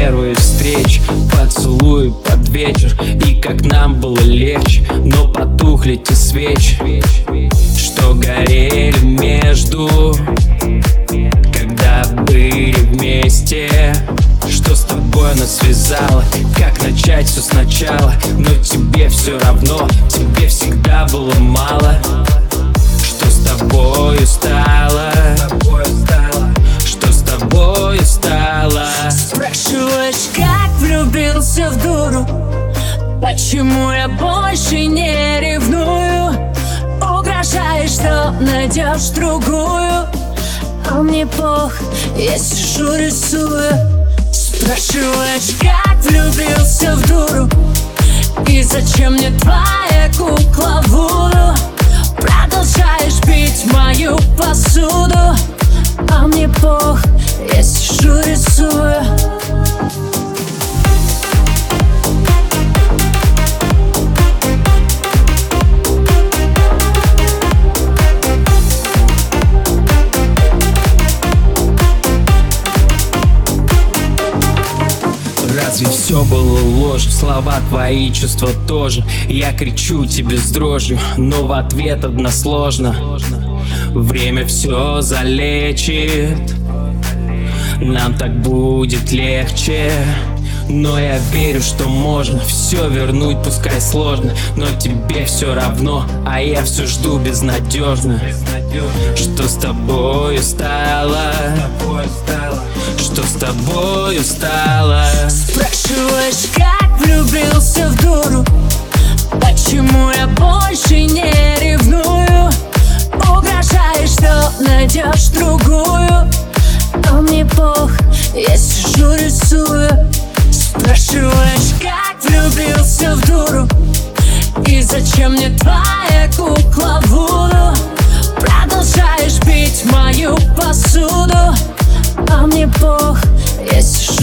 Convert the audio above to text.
первой встречи, поцелуй под вечер, и как нам было легче. Но потухли те свечи, что горели между, когда были вместе. Что с тобой нас связало, как начать все сначала? Но тебе все равно, тебе всегда было мало. Что с тобою стало? Что с тобою стало? Спрашиваешь, как влюбился в дуру? Почему я больше не ревную? Угрожаешь, что найдешь другую, а мне пох, я сижу рисую. Спрашиваешь, как влюбился в дуру? И зачем мне твоя кукла Вуду? Продолжаешь пить мою посуду, а мне пох, я сижу рисую. Разве все было ложь? Слова твои, чувства тоже. Я кричу тебе с дрожью, но в ответ односложно. Время все залечит, нам так будет легче. Но я верю, что можно все вернуть, пускай сложно. Но тебе все равно, а я все жду безнадежно. Что с тобою стало? Что с тобою стало? Спрашиваешь, как влюбился в дуру? Почему я больше не ревную? Угрожаешь, что найдешь другую, а мне пох, я сижу рисую. Спрашиваешь, как влюбился в дуру? И зачем мне твоя кукла Вуду? Продолжаешь пить мою посуду, а мне пох, я сижу